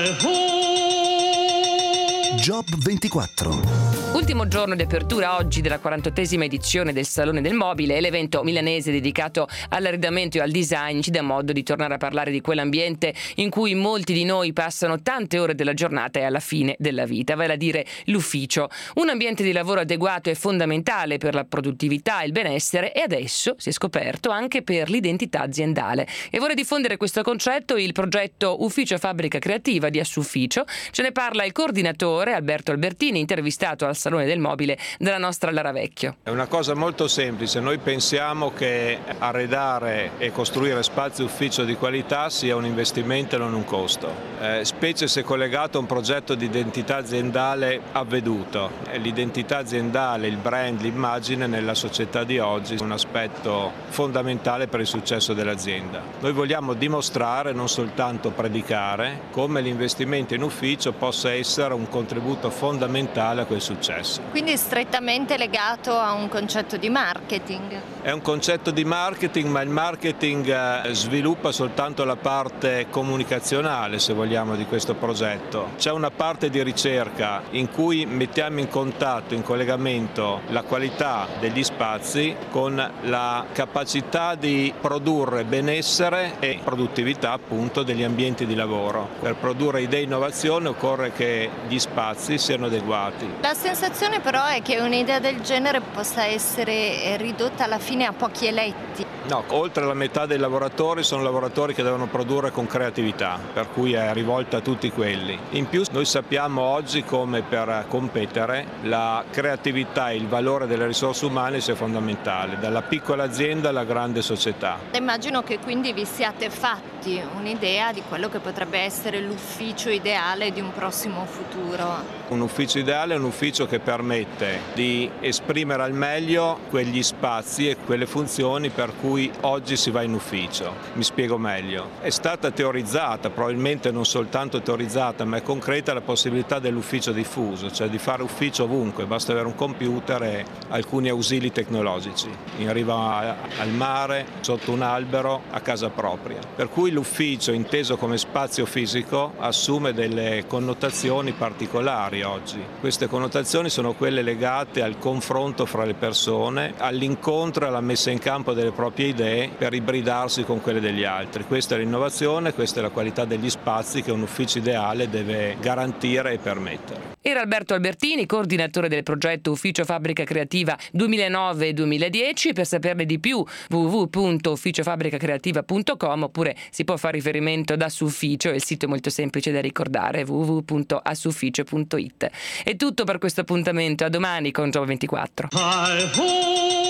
Job 24. Ultimo giorno di apertura oggi della 48esima edizione del Salone del Mobile, e l'evento milanese dedicato all'arredamento e al design ci dà modo di tornare a parlare di quell'ambiente in cui molti di noi passano tante ore della giornata e alla fine della vita, vale a dire l'ufficio. Un ambiente di lavoro adeguato è fondamentale per la produttività e il benessere, e adesso si è scoperto anche per l'identità aziendale. E vuole diffondere questo concetto il progetto Ufficio Fabbrica Creativa di Assufficio. Ce ne parla il coordinatore Alberto Albertini, intervistato al Salone del Mobile dalla nostra Lara Vecchio. È una cosa molto semplice, noi pensiamo che arredare e costruire spazi ufficio di qualità sia un investimento e non un costo, specie se collegato a un progetto di identità aziendale avveduto. L'identità aziendale, il brand, l'immagine nella società di oggi è un aspetto fondamentale per il successo dell'azienda. Noi vogliamo dimostrare, non soltanto predicare, come l'investimento in ufficio possa essere un contributo fondamentale a quel successo. Quindi è strettamente legato a un concetto di marketing. È un concetto di marketing, ma il marketing sviluppa soltanto la parte comunicazionale, se vogliamo, di questo progetto. C'è una parte di ricerca in cui mettiamo in contatto, in collegamento, la qualità degli spazi con la capacità di produrre benessere e produttività, appunto, degli ambienti di lavoro. Per produrre idee e innovazione occorre che gli spazi siano adeguati. La sensazione però è che un'idea del genere possa essere ridotta alla fine a pochi eletti. No, oltre la metà dei lavoratori sono lavoratori che devono produrre con creatività, per cui è rivolta a tutti quelli. In più noi sappiamo oggi come per competere la creatività e il valore delle risorse umane sia fondamentale, dalla piccola azienda alla grande società. Immagino che quindi vi siate fatti un'idea di quello che potrebbe essere l'ufficio ideale di un prossimo futuro. Un ufficio ideale è un ufficio che permette di esprimere al meglio quegli spazi e quelle funzioni per cui oggi si va in ufficio. Mi spiego meglio. È stata teorizzata, probabilmente non soltanto teorizzata, ma è concreta la possibilità dell'ufficio diffuso, cioè di fare ufficio ovunque, basta avere un computer e alcuni ausili tecnologici, in riva al mare, sotto un albero, a casa propria. Per cui l'ufficio, inteso come spazio fisico, assume delle connotazioni particolari oggi. Queste connotazioni sono quelle legate al confronto fra le persone, all'incontro e alla messa in campo delle proprie idee per ibridarsi con quelle degli altri. Questa è l'innovazione, questa è la qualità degli spazi che un ufficio ideale deve garantire e permettere. Era Alberto Albertini, coordinatore del progetto Ufficio Fabbrica Creativa 2009-2010. Per saperne di più www.ufficiofabbricacreativa.com, oppure si può fare riferimento ad Assufficio, il sito è molto semplice da ricordare, www.assufficio.it. È tutto per questo appuntamento, a domani con Job 24.